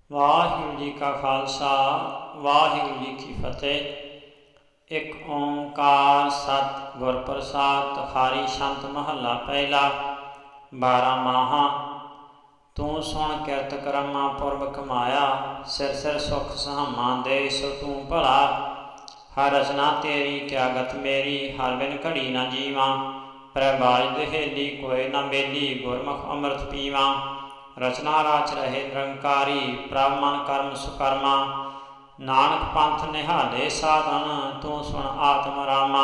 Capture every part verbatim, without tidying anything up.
ਵਾਹਿਗੁਰੂ ਜੀ ਕਾ ਖਾਲਸਾ ਵਾਹਿਗੁਰੂ ਜੀ ਕੀ ਫਤਿਹ। ਇੱਕ ਓਂਕਾਰ ਸਤਿ ਗੁਰ ਪ੍ਰਸਾਦਿ ਤੁਖਾਰੀ ਸੰਤ ਮਹੱਲਾ ਪਹਿਲਾ। ਬਾਰਾਂ ਮਾਹਾਂ ਤੂੰ ਸੁਣ ਕਿਰਤ ਕਰਮਾਂ ਪੁਰਬ ਕਮਾਇਆ, ਸਿਰ ਸਿਰ ਸੁਖ ਸਹਾਮਾਂ ਦੇ ਸੋ ਤੂੰ ਭਲਾ। ਹਰ ਰਚਨਾ ਤੇਰੀ ਕਿਆ ਗਤ ਮੇਰੀ, ਹਰ ਬਿਨ ਘੜੀ ਨਾ ਜੀਵਾਂ। ਪ੍ਰਭਾਜ ਦਹੇਲੀ ਕੋਇ ਨਾ ਮੇਲੀ, ਗੁਰਮੁਖ ਅੰਮ੍ਰਿਤ ਪੀਵਾਂ। ਰਚਨਾ ਰਾਚ ਰਹੇ ਨਿਰੰਕਾਰੀ, ਪ੍ਰਭ ਮਨ ਕਰਮ ਸੁਕਰਮਾ। ਨਾਨਕ ਪੰਥ ਨਿਹਾਲੇ ਸਾਧਨ, ਤੂੰ ਸੁਣ ਆਤਮ ਰਾਮਾ।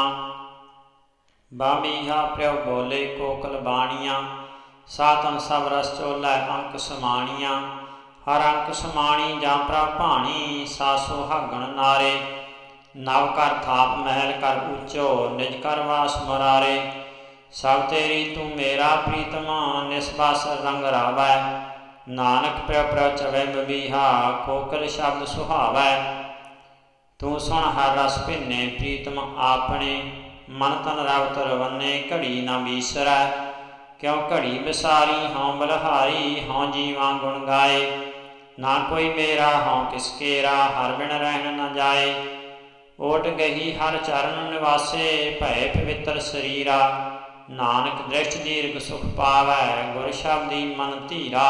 ਬਾਮੀਹਾ ਪ੍ਰਭ ਬੋਲੇ ਕੋਕਲ ਬਾਣੀਆਂ, ਸਾਤਨ ਸਭ ਰਸ ਚੋਲੇ ਅੰਕ ਸਮਾਣੀਆਂ। ਹਰ ਅੰਕ ਸਮਾਣੀ ਜਾਂ ਪ੍ਰਭ ਭਾਣੀ, ਸਾ ਸੁਹਾਗਣ ਨਾਰੇ। ਨਵ ਕਰ ਥਾਪ ਮਹਿਲ ਕਰ ਉੱਚੋ, ਨਿਜ ਕਰ ਵਾਸ ਮੁਰਾਰੇ। ਸਭ ਤੇਰੀ ਤੂੰ ਮੇਰਾ ਪ੍ਰੀਤਮਾ, ਨਿਸਬਸ ਰੰਗ ਰਾਵੈ। ਨਾਨਕ ਪ੍ਰਭ ਪ੍ਰਭ ਚਵੈ ਬਬੀਹਾ, ਕੋਕਲ ਸ਼ਬਦ ਸੁਹਾਵੈ। ਤੂੰ ਸੁਣ ਹਰ ਰਸ ਭਿੰਨੇ ਪ੍ਰੀਤਮ ਆਪਣੇ, ਮਨ ਤਨ ਰਵ ਤਰਵੰਨੇ ਘੜੀ ਨਾ ਬੀਸਰੈ। ਕਿਉ ਘੜੀ ਵਿਸਾਰੀ ਹਉ ਬਲਹਾਰੀ, ਹਉ ਜੀਵਾਂ ਗੁਣ ਗਾਏ। ਨਾ ਕੋਈ ਮੇਰਾ ਹਉ ਕਿਸ ਕੇਰਾ, ਹਰ ਬਿਨ ਰਹਿਣ ਨ ਜਾਏ। ਓਟ ਗਹੀ ਹਰ ਚਰਨ ਨਿਵਾਸੇ, ਭੈ ਪਵਿੱਤਰ ਸਰੀਰਾ। ਨਾਨਕ ਦ੍ਰਿਸ਼ਟ ਦੀਰਘ ਸੁਖ ਪਾਵੈ, ਗੁਰ ਸ਼ਬਦੀ ਮਨ ਧੀਰਾ।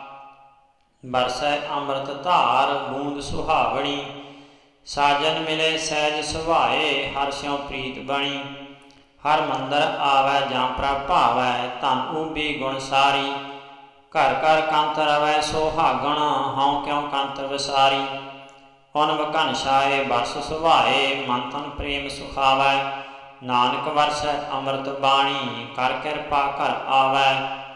ਬਰਸੈ ਅੰਮ੍ਰਿਤ ਧਾਰ ਬੂੰਦ ਸੁਹਾਵਣੀ, ਸਾਜਨ ਮਿਲੇ ਸਹਿਜ ਸੁਭਾਏ। ਹਰ ਸਿਉ ਪ੍ਰੀਤ ਬਣੀ, ਹਰ ਮੰਦਰ ਆਵੈ ਜਾਂ ਪ੍ਰਭ ਭਾਵੈ। ਧਨ ਊਬੀ ਗੁਣ ਸਾਰੀ, ਘਰ ਘਰ ਕੰਤ ਰਵੈ ਸੁਹਾਗਣ। ਹਉ ਕਿਉ ਕੰਤ ਵਿਸਾਰੀ, ਉਨਬ ਘਨਸ਼ਾਏ ਬਰਸ ਸੁਭਾਏ। ਮਨ ਤਨ ਪ੍ਰੇਮ ਸੁਖਾਵੈ, ਨਾਨਕ ਵਰਸੈ ਅੰਮ੍ਰਿਤ ਬਾਣੀ। ਕਰ ਕਿਰਪਾ ਘਰ ਆਵੈ,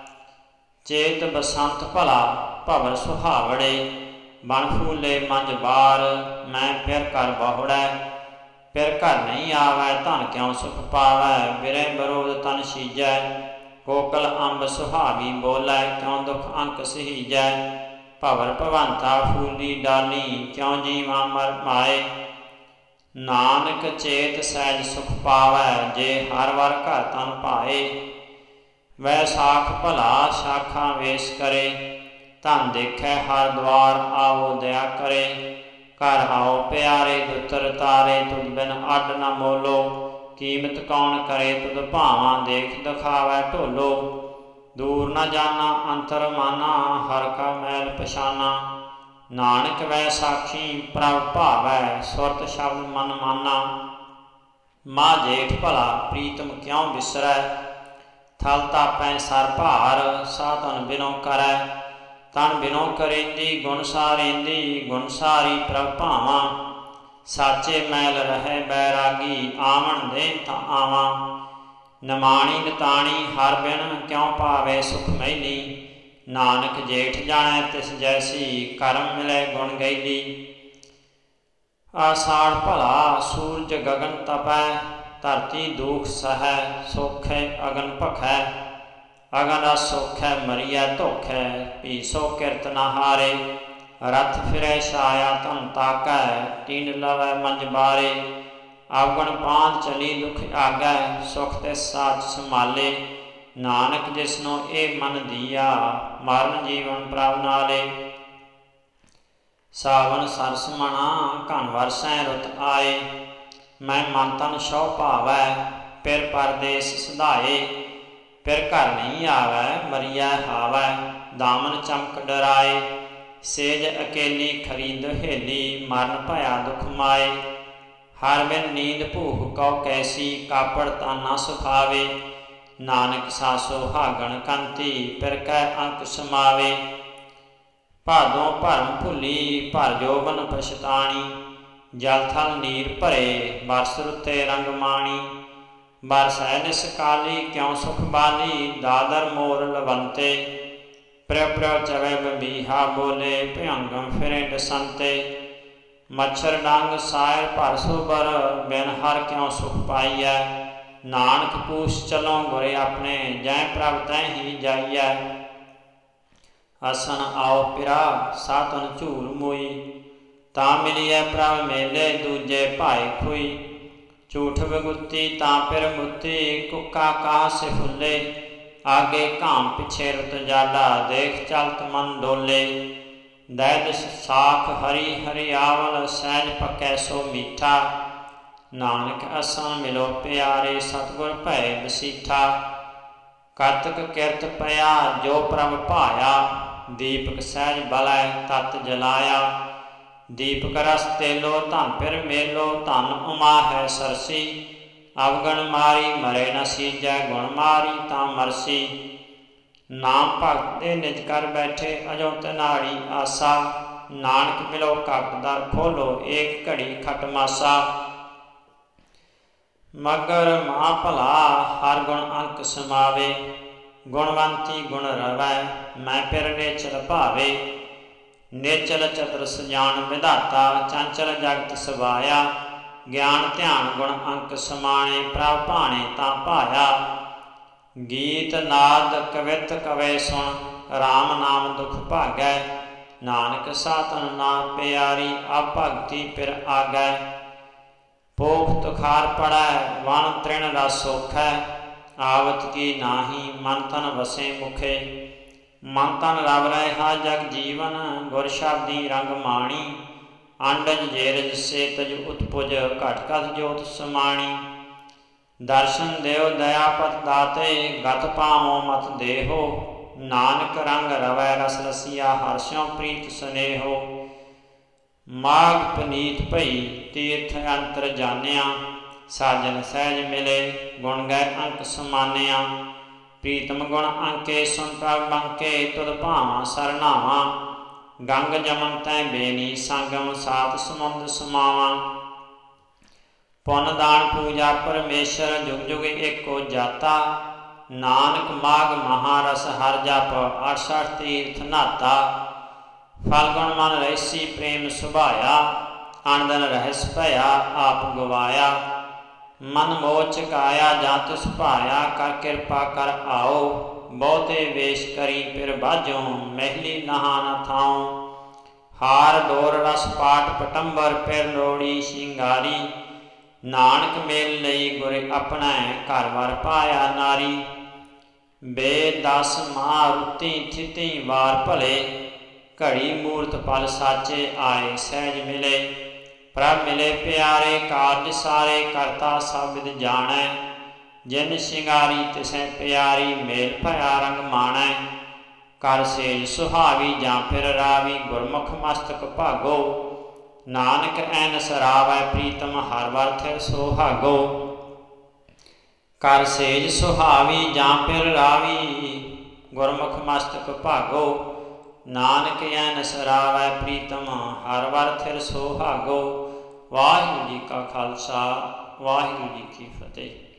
ਚੇਤ ਬਸੰਤ ਭਲਾ ਭਵਰ ਸੁਹਾਵੜੇ। ਬਨ ਫੂਲੇ ਮੰਝ ਬਾਰ, ਮੈਂ ਫਿਰ ਕਰ ਬਹੁੜੈ। ਫਿਰ ਘਰ ਨਹੀਂ ਆਵੈ, ਧਨ ਕਿਉ ਸੁਖ ਪਾਵੈ। ਬਿਰੇ ਬਰੋਧ ਤਨ ਸੀਜੈ, ਕੋਕਲ ਅੰਬ ਸੁਹਾਵੀ ਬੋਲੈ। ਕਿਉ ਦੁਖ ਅੰਕ ਸਹੀਜੈ, ਭਵਰ ਭਵੰਤਾ ਫੂਲੀ ਡਾਲੀ। ਕਿਉ ਜੀਵਾਂ ਮਰ ਮਾਏ, ਨਾਨਕ ਚੇਤ ਸਹਿਜ ਸੁਖ ਪਾਵੈ। ਜੇ ਹਰ ਵਰ ਘਰ ਤਨ ਭਾਏ, ਵੈ ਸਾਖ ਭਲਾ ਸ਼ਾਖਾ ਵੇਸ ਕਰੇ। ਧਨ ਦੇਖੈ ਹਰ ਦੁਆਰ, ਆਵੋ ਦਇਆ ਕਰੇ। ਘਰ ਆਓ ਪਿਆਰੇ ਦੁੱਤਰ ਤਾਰੇ, ਤੁਧ ਬਿਨ ਅੱਡ ਨ ਮੋਲੋ। ਕੀਮਤ ਕੌਣ ਕਰੇ ਤੁਧ ਭਾਵਾਂ, ਦੇਖ ਦਿਖਾਵੈ ਢੋਲੋ। ਦੂਰ ਨ ਜਾਣਾ ਅੰਤਰ ਮਾਨਾ, ਹਰ ਕਾ ਮੈਲ ਪਛਾਨਾ। ਨਾਨਕ ਵੈ ਸਾਖੀ ਪ੍ਰਭ ਭਾਵੈ, ਸੁਰਤ ਸ਼ਬਦ ਮਨ ਮਾਨਾ। ਮਾਂ ਜੇਠ ਭਲਾ ਪ੍ਰੀਤਮ ਕਿਉ ਬਿਸਰੈ, ਥਲ ਤਾਪੈ ਸਰ ਭਾਰ। ਸਾਧਨ ਬਿਨੋ ਕਰੈ, ਤਨ ਬਿਨੋ ਕਰੇਂਦੀ। ਗੁਣ ਸਾਰੇਂਦੀ, ਗੁਣ ਸਾਰੀ ਪ੍ਰਭ ਭਾਵਾਂ। ਸਾਚੇ ਮੈਲ ਰਹੈ ਬੈਰਾਗੀ, ਆਵਣ ਦੇ ਤਾਂ ਆਵਾਂ। ਨਿਮਾਣੀ ਨਿਤਾਣੀ ਹਰ ਬਿਨ, ਕਿਉ ਪਾਵੇ ਸੁਖ ਮੈਲੀ। ਨਾਨਕ ਜੇਠ ਜਾਣੈ ਤਿਸ ਜੈਸੀ, ਕਰਮ ਮਿਲੇ ਗੁਣ ਗੈਲੀ। ਆਸਾੜ ਭਲਾ ਸੂਰਜ ਗਗਨ ਤਪੈ, ਧਰਤੀ ਦੂਖ ਸਹੈ। ਸੋਖੈ ਅਗਨ ਭਖੈ, ਅਗਨ ਰਸ ਸੋਖੈ। ਮਰੀਐ ਧੋਖੈ, ਭੀ ਸੋ ਕਿਰਤ ਨ ਹਾਰੇ। ਰਥ ਫਿਰੈ ਛਾਇਆ ਧਨ ਤਾਕੈ, ਟੀਨ ਲਵੈ ਮੰਜ ਬਾਰੇ। ਅਵਗਣ ਪਾਂਧ ਚਲੀ ਦੁਖ ਆਗੈ, ਸੁਖ ਤਿਸ ਸਾਚ ਸੰਭਾਲੇ। ਨਾਨਕ ਜਿਸਨੋ ਇਹ ਮਨ ਦੀਆ, ਮਰਨ ਜੀਵਨ ਪ੍ਰਭ ਨਾਲੇ। ਸਾਵਨ ਸਰਸ ਮਣਾ ਘਨ ਵਰਸੈ ਰੁੱਤ ਆਏ। ਮੈਂ ਮਨ ਤਨ ਸਹੁ ਭਾਵੈ, ਫਿਰ ਪਰਦੇਸ ਸਧਾਏ। ਫਿਰ ਘਰ ਨਹੀਂ ਆਵੈ, ਮਰੀਐ ਹਾਵੈ। ਦਾਮਨ ਚਮਕ ਡਰਾਏ, ਸੇਜ ਅਕੇਲੀ ਖਰੀ ਦੁਹੇਲੀ। ਮਰਨ ਭਇਆ ਦੁਖ ਮਾਏ, ਹਰ ਬਿਨ ਨੀਂਦ ਭੂਖ ਕਉ ਕੈਸੀ। ਕਾਪੜ ਤਾਂ ਨਾ ਸੁਖਾਵੇ, ਨਾਨਕ ਸਾ ਸੁਹਾਗਣ ਕੰਤੀ। ਫਿਰ ਕੈ ਅੰਕ ਸਮਾਵੇ, ਭਾਦੋਂ ਭਰਮ ਭੁੱਲੀ। ਭਰ ਜੋਬਨ ਪਛਤਾਣੀ, ਜਲ ਥਲ ਨੀਰ ਭਰੇ। ਬਰਸ ਰੁੱਤੇ ਰੰਗ ਮਾਣੀ, ਬਰਸੈ ਨਿਸ ਕਾਲੀ। ਕਿਉ ਸੁਖ ਬਾਲੀ, ਦਾਦਰ ਮੋਰ ਲਵੰਤੇ। ਪ੍ਰਭ ਪ੍ਰਭ ਚਵੈ ਬਬੀਹਾ ਬੋਲੇ, ਭਿਅੰਗਮ ਫਿਰੇ ਡਸੰਤੇ। ਮੱਛਰ ਡੰਗ ਸਾਇਰ ਭਰ ਸੋਬਰ, ਬਿਨ ਹਰ ਕਿਉ ਸੁਖ ਪਾਈਐ। ਨਾਨਕ ਕੂਸ਼ ਚਲੋ ਗੁਰੇ ਆਪਣੇ, ਜੈ ਪ੍ਰਭ ਤੈ ਹੀ ਜਾਈਐ। ਅਸਨ ਆਓ ਪਿਰਾ ਸਾਤਨ ਝੂਲ ਮੋਈ, ਤਾਂ ਮਿਲੀਐ ਪ੍ਰਭ ਮੇਲੇ। ਦੂਜੇ ਭਾਏ ਖੋਈ, ਝੂਠ ਵਿਗੁੱਤੀ ਤਾਂ ਫਿਰ ਮੁੱਤੀ। ਕੁੱਕਾ ਕਾਹ ਸੇ ਫੁੱਲੇ, ਆਗੇ ਘਾਮ ਪਿਛੇ ਰੁਤ ਜਾਡਾ। ਦੇਖ ਚਲਤ ਮਨ ਡੋਲੇ, ਦੈਦ ਸਾਖ ਹਰੀ ਹਰਿਆਵਲ ਸਹਿਜ ਪਕੈ ਸੋ ਮੀਠਾ। ਨਾਨਕ ਅਸਾਂ ਮਿਲੋ ਪਿਆਰੇ ਸਤਿਗੁਰ ਭੈ ਬਸੀਠਾ। ਕਾਰਤਿਕ ਕਿਰਤ ਪਿਆ ਜੋ ਪ੍ਰਭ ਭਾਇਆ ਦੀਪਕ ਸਹਿਜ ਬਲੈ ਤਤ ਜਲਾਇਆ। ਦੀਪਕ ਰਸ ਤੇਲੋ ਧਨ ਫਿਰ ਮੇਲੋ ਧਨ ਉਮਾ ਹੈ ਸਰਸੀ। ਅਵਗਣ ਮਾਰੀ ਮਰੇ ਨ ਸੀਜੈ ਗੁਣ ਮਾਰੀ ਤਾਂ ਮਰਸੀ। ਨਾਮ ਭਗਤ ਦੇ ਨਿਜ ਕਰ ਬੈਠੇ ਅਜੋ ਤਨਾੜੀ ਆਸਾ। ਨਾਨਕ ਮਿਲੋ ਕਪਟ ਦਰ ਖੋਲੋ ਏਕ ਘੜੀ ਖਟ ਮਾਸਾ। ਮਗਰ ਮਾ ਭਲਾ ਹਰ ਗੁਣ ਅੰਕ ਸਮਾਵੇ। ਗੁਣਵੰਤੀ ਗੁਣ ਰਵੈ ਮੈਂ ਫਿਰ ਨੇਚਲ ਭਾਵੇ। ਨੇਚਲ ਚਤੁਰ ਸਜਾਨ ਵਿਧਾਤਾ ਚੰਚਲ ਜਗਤ ਸਵਾਇਆ। ਗਿਆਨ ਧਿਆਨ ਗੁਣ ਅੰਕ ਸਮਾਣੇ ਪ੍ਰਭ ਭਾਣੇ ਤਾਂ ਭਾਇਆ। ਗੀਤ ਨਾਦ ਕਵਿਤ ਕਵੇ ਸੁਣ ਰਾਮ ਨਾਮ ਦੁਖ ਭਾਗੈ। ਨਾਨਕ ਸਾਧਨ ਨਾ ਪਿਆਰੀ ਆ ਭਗਤੀ ਫਿਰ ਆਗੈ। ਪੋਖ ਤੁਖਾਰ ਪੜੈ ਵਣ ਤ੍ਰਿਣ ਰਸ ਸੋਖੈ। ਆਵਤ ਕੀ ਨਾਹੀ ਮਨ ਤਨ ਵਸੇ ਮੁਖੇ। ਮਨ ਤਨ ਰਵ ਰਹਿਆ ਜਗ ਜੀਵਨ ਗੁਰ ਸ਼ਬਦੀ ਰੰਗ ਮਾਣੀ। ਅੰਡਜ ਜੇਰਜ ਸੇਤਜ ਉਤਪੁਜ ਘਟ ਘਟ ਜੋਤ ਸਮਾਣੀ। ਦਰਸ਼ਨ ਦਿਓ ਦਇਆਪਤ ਦਾਤੇ ਗਤ ਪਾਵੋ ਮਤ ਦੇਹੋ। ਨਾਨਕ ਰੰਗ ਰਵੈ ਰਸ ਰਸੀਆ ਹਰਸ਼ੋਂ ਪ੍ਰੀਤ ਸਨੇਹੋ। ਮਾਘ ਪਨੀਤ ਭਈ ਤੀਰਥ ਅੰਤਰ ਜਾਣਿਆ। ਸਾਜਨ ਸਹਿਜ ਮਿਲੇ ਗੁਣ ਗਏ ਅੰਕ ਸਮਾਨਿਆ। ਪ੍ਰੀਤਮ ਗੁਣ ਅੰਕੇ ਸੁਨ ਪ੍ਰਭ ਬੰਕੇ ਤੁਧ ਭਾਵਾਂ ਸਰਨਾਵਾਂ। ਗੰਗ ਜਮਨ ਤੈ ਬੇਨੀ ਸੰਗਮ ਸਾਤ ਸਮੁੰਦ ਸਮਾਵਾਂ। ਪੁੰਨ ਦਾਨ ਪੂਜਾ ਪਰਮੇਸ਼ਰ ਜੁਗ ਜੁਗ ਏਕੋ ਜਾਤਾ। ਨਾਨਕ ਮਾਘ ਮਹਾਰਸ ਹਰ ਜਪ ਅਠਸਠ ਤੀਰਥ ਨਾਤਾ। ਫਲ ਗੁਣ ਮਨ ਰਹਿਸੀ ਪ੍ਰੇਮ ਸੁਭਾਇਆ। ਅਣਦਨ ਰਹਿਸ ਭਇਆ ਆਪ ਗਵਾਇਆ। ਮਨ ਮੋਹ ਚਕਾਇਆ ਜਾਂ ਤਿਸ ਭਾਇਆ ਕਰ ਕਿਰਪਾ ਕਰ ਆਓ। ਬਹੁਤੇ ਵੇਸ਼ ਕਰੀ ਫਿਰ ਬਾਝੋਂ ਮਹਿਲੀ ਨਹਾ ਨ ਥਾਉ। ਹਾਰ ਡੋਰ ਰਸ ਪਾਟ ਪਟੰਬਰ ਫਿਰ ਲੋੜੀ ਸ਼ਿੰਗਾਰੀ। ਨਾਨਕ ਮੇਲ ਲਈ ਗੁਰ ਆਪਣਾ ਘਰ ਵਰ ਪਾਇਆ ਨਾਰੀ। ਬੇ ਦਸ ਮਾਰੁਤੀ ਥਿਤੀ ਵਾਰ ਭਲੇ। ਘੜੀ ਮੂਰਤ ਪਲ ਸਾਚੇ ਆਏ ਸਹਿਜ ਮਿਲੇ। ਪ੍ਰਭ ਮਿਲੇ ਪਿਆਰੇ ਕਾਰਜ ਸਾਰੇ ਕਰਤਾ ਸਭ ਵਿਦ ਜਾਣੈ। ਜਿਨ ਸ਼ਿੰਗਾਰੀ ਤਿਸੈ ਪਿਆਰੀ ਮੇਲ ਭਇਆ ਰੰਗ ਮਾਣੈ। ਕਰ ਸੇਜ ਸੁਹਾਵੀ ਜਾਂ ਫਿਰ ਰਾਵੀ ਗੁਰਮੁਖ ਮਸਤਕ ਭਾਗੋ। ਨਾਨਕ ਐਨ ਸਰਾਵੈ ਪ੍ਰੀਤਮ ਹਰ ਵਰ ਥਿਰ ਸੁਹਾਗੋ। ਕਰ ਸੇਜ ਸੁਹਾਵੀ ਜਾਂ ਫਿਰ ਰਾਵੀ ਗੁਰਮੁਖ ਮਸਤਕ ਭਾਗੋ। ਨਾਨਕ ਐਨ ਸਰਾਵੈ ਪ੍ਰੀਤਮ ਹਰ ਵਰ ਥਿਰ ਸੁਹਾਗੋ। ਵਾਹਿਗੁਰੂ ਜੀ ਕਾ ਖਾਲਸਾ ਵਾਹਿਗੁਰੂ ਜੀ ਕੀ ਫਤਿਹ।